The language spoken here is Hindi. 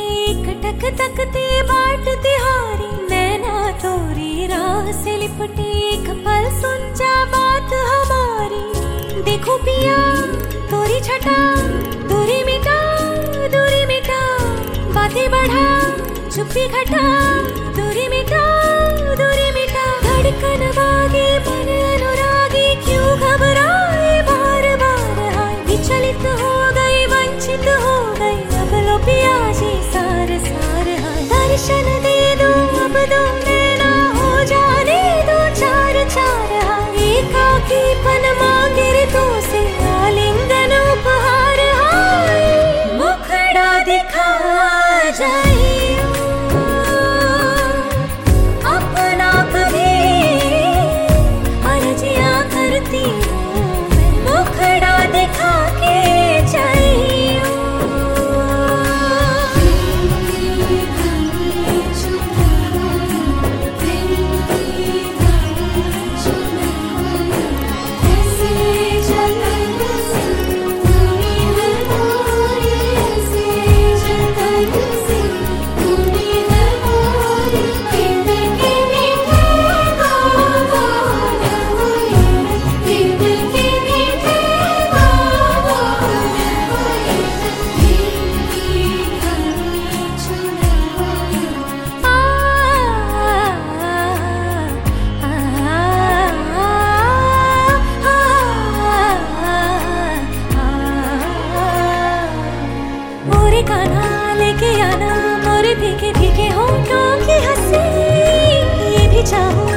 कटक तकते बाट तिहारी, नैना तोरी राह से लिपटे, एक पल सुन जा बात हमारी। देखो पिया तोरी छटा, दूरी मिटा बातें बढ़ा, चुप्पी घटा, दूरी मिटा धड़कन बागी मन अनुरागी, क्यों घबराए बार बार हाय। विचलित हो गई वंचित हो गई, अब लो पिया जी सार हाय। दर्शन दे दो अब दो नैना, हो जाने दो चार हाय। एकाकीपन मांगे ऋतु से आलिंगन उपहार हाय। मुखड़ा दिखा जाइयो अपना कभी, अर्जियां करती हूँ मैं, मुखड़ा दिखा के जाइयो। गाना लेके आना मोरे भीगे भीगे होठों की हंसी, ये भी चाहूं